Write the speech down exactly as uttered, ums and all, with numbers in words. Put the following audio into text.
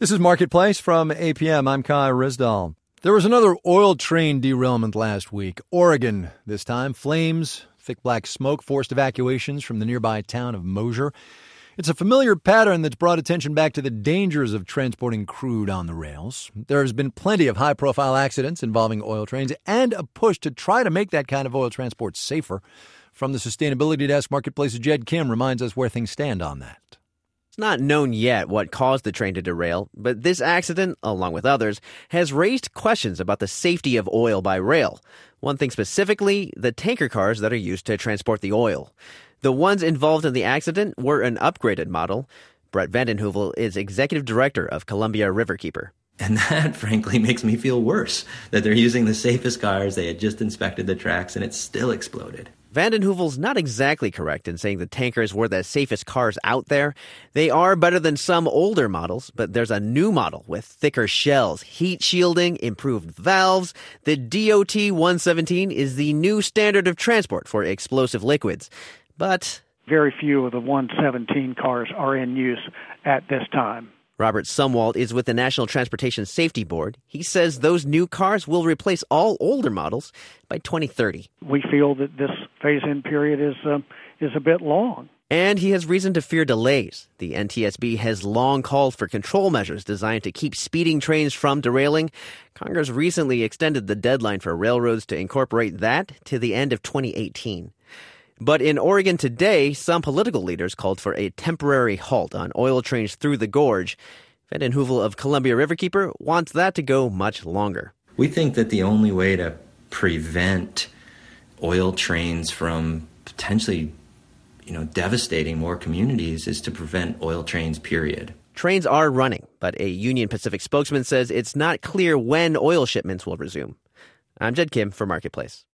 This is Marketplace from A P M. I'm Kai Rizdal. There was another oil train derailment last week. Oregon, this time. Flames, thick black smoke, forced evacuations from the nearby town of Mosier. It's a familiar pattern that's brought attention back to the dangers of transporting crude on the rails. There has been plenty of high-profile accidents involving oil trains and a push to try to make that kind of oil transport safer. From the Sustainability Desk, Marketplace's Jed Kim reminds us where things stand on that. It's not known yet what caused the train to derail, but this accident, along with others, has raised questions about the safety of oil by rail. One thing specifically, the tanker cars that are used to transport the oil. The ones involved in the accident were an upgraded model. Brett Vandenheuvel is executive director of Columbia Riverkeeper. And that, frankly, makes me feel worse, that they're using the safest cars. They had just inspected the tracks, and it still exploded. Vandenheuvel's not exactly correct in saying the tankers were the safest cars out there. They are better than some older models, but there's a new model with thicker shells, heat shielding, improved valves. The D O T one seventeen is the new standard of transport for explosive liquids. But very few of the one seventeen cars are in use at this time. Robert Sumwalt is with the National Transportation Safety Board. He says those new cars will replace all older models by twenty thirty. We feel that this phase-in period is uh, is a bit long. And he has reason to fear delays. The N T S B has long called for control measures designed to keep speeding trains from derailing. Congress recently extended the deadline for railroads to incorporate that to the end of twenty eighteen. But in Oregon today, some political leaders called for a temporary halt on oil trains through the gorge. Vandenheuvel of Columbia Riverkeeper wants that to go much longer. We think that the only way to prevent oil trains from potentially, you know, devastating more communities is to prevent oil trains, period. Trains are running, but a Union Pacific spokesman says it's not clear when oil shipments will resume. I'm Jed Kim for Marketplace.